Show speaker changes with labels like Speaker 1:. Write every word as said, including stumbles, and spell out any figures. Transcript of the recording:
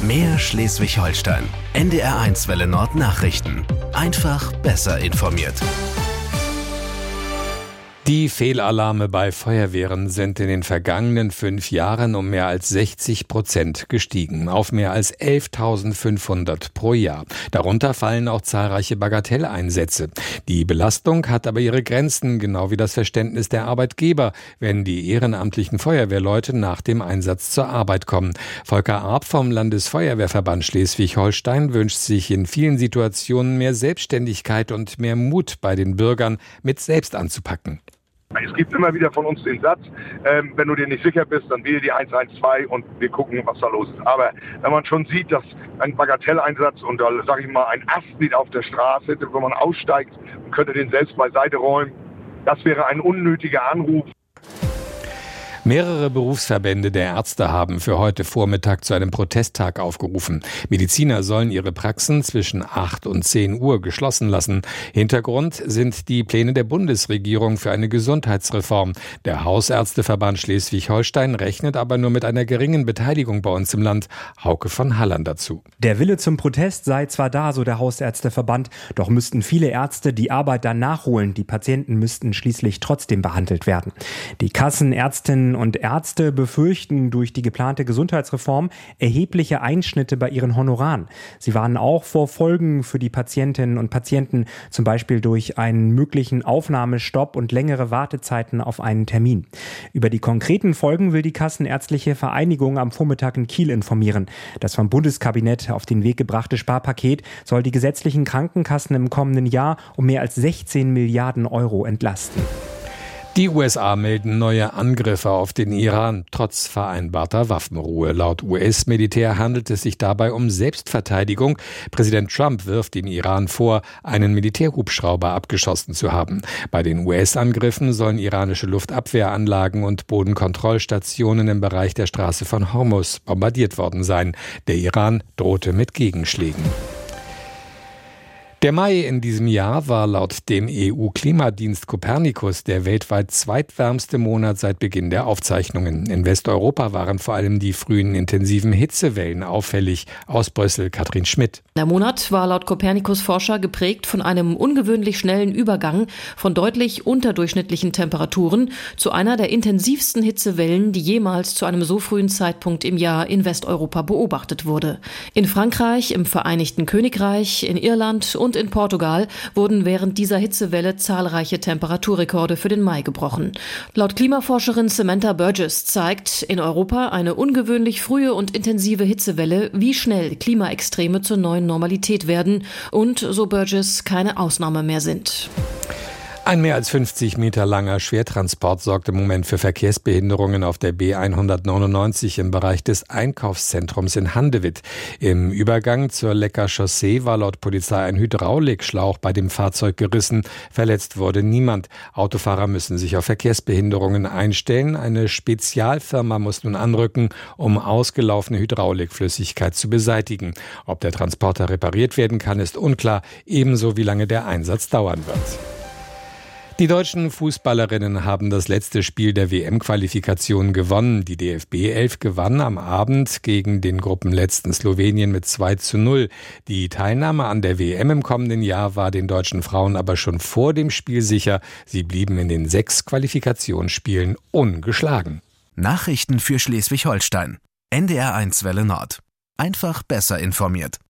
Speaker 1: Mehr Schleswig-Holstein. N D R eins Welle Nord Nachrichten. Einfach besser informiert.
Speaker 2: Die Fehlalarme bei Feuerwehren sind in den vergangenen fünf Jahren um mehr als sechzig Prozent gestiegen, auf mehr als elftausendfünfhundert pro Jahr. Darunter fallen auch zahlreiche Bagatelleinsätze. Die Belastung hat aber ihre Grenzen, genau wie das Verständnis der Arbeitgeber, wenn die ehrenamtlichen Feuerwehrleute nach dem Einsatz zur Arbeit kommen. Volker Arp vom Landesfeuerwehrverband Schleswig-Holstein wünscht sich in vielen Situationen mehr Selbstständigkeit und mehr Mut bei den Bürgern, mit selbst anzupacken.
Speaker 3: Es gibt immer wieder von uns den Satz, ähm, wenn du dir nicht sicher bist, dann wähle die eins eins zwei und wir gucken, was da los ist. Aber wenn man schon sieht, dass ein Bagatelleinsatz und da sage ich mal ein Ast liegt auf der Straße, wo man aussteigt und könnte den selbst beiseite räumen, das wäre ein unnötiger Anruf.
Speaker 2: Mehrere Berufsverbände der Ärzte haben für heute Vormittag zu einem Protesttag aufgerufen. Mediziner sollen ihre Praxen zwischen acht und zehn Uhr geschlossen lassen. Hintergrund sind die Pläne der Bundesregierung für eine Gesundheitsreform. Der Hausärzteverband Schleswig-Holstein rechnet aber nur mit einer geringen Beteiligung bei uns im Land. Hauke von Halland dazu.
Speaker 4: Der Wille zum Protest sei zwar da, so der Hausärzteverband, doch müssten viele Ärzte die Arbeit dann nachholen. Die Patienten müssten schließlich trotzdem behandelt werden. Die Kassen, Ärztinnen und Ärzte befürchten durch die geplante Gesundheitsreform erhebliche Einschnitte bei ihren Honoraren. Sie warnen auch vor Folgen für die Patientinnen und Patienten, zum Beispiel durch einen möglichen Aufnahmestopp und längere Wartezeiten auf einen Termin. Über die konkreten Folgen will die Kassenärztliche Vereinigung am Vormittag in Kiel informieren. Das vom Bundeskabinett auf den Weg gebrachte Sparpaket soll die gesetzlichen Krankenkassen im kommenden Jahr um mehr als sechzehn Milliarden Euro entlasten.
Speaker 2: Die U S A melden neue Angriffe auf den Iran, trotz vereinbarter Waffenruhe. Laut U S-Militär handelt es sich dabei um Selbstverteidigung. Präsident Trump wirft dem Iran vor, einen Militärhubschrauber abgeschossen zu haben. Bei den U S-Angriffen sollen iranische Luftabwehranlagen und Bodenkontrollstationen im Bereich der Straße von Hormuz bombardiert worden sein. Der Iran drohte mit Gegenschlägen. Der Mai in diesem Jahr war laut dem E U-Klimadienst Copernicus der weltweit zweitwärmste Monat seit Beginn der Aufzeichnungen. In Westeuropa waren vor allem die frühen intensiven Hitzewellen auffällig. Aus Brüssel Katrin Schmidt.
Speaker 5: Der Monat war laut Copernicus-Forscher geprägt von einem ungewöhnlich schnellen Übergang von deutlich unterdurchschnittlichen Temperaturen zu einer der intensivsten Hitzewellen, die jemals zu einem so frühen Zeitpunkt im Jahr in Westeuropa beobachtet wurde. In Frankreich, im Vereinigten Königreich, in Irland und in Portugal wurden während dieser Hitzewelle zahlreiche Temperaturrekorde für den Mai gebrochen. Laut Klimaforscherin Samantha Burgess zeigt in Europa eine ungewöhnlich frühe und intensive Hitzewelle, wie schnell Klimaextreme zur neuen Normalität werden und, so Burgess, keine Ausnahme mehr sind.
Speaker 2: Ein mehr als fünfzig Meter langer Schwertransport sorgt im Moment für Verkehrsbehinderungen auf der B hundertneunundneunzig im Bereich des Einkaufszentrums in Handewitt. Im Übergang zur Lecker Chaussee war laut Polizei ein Hydraulikschlauch bei dem Fahrzeug gerissen. Verletzt wurde niemand. Autofahrer müssen sich auf Verkehrsbehinderungen einstellen. Eine Spezialfirma muss nun anrücken, um ausgelaufene Hydraulikflüssigkeit zu beseitigen. Ob der Transporter repariert werden kann, ist unklar, ebenso wie lange der Einsatz dauern wird. Die deutschen Fußballerinnen haben das letzte Spiel der W M-Qualifikation gewonnen. Die D F B elf gewann am Abend gegen den Gruppenletzten Slowenien mit zwei zu null. Die Teilnahme an der W M im kommenden Jahr war den deutschen Frauen aber schon vor dem Spiel sicher. Sie blieben in den sechs Qualifikationsspielen ungeschlagen.
Speaker 1: Nachrichten für Schleswig-Holstein. N D R eins Welle Nord. Einfach besser informiert.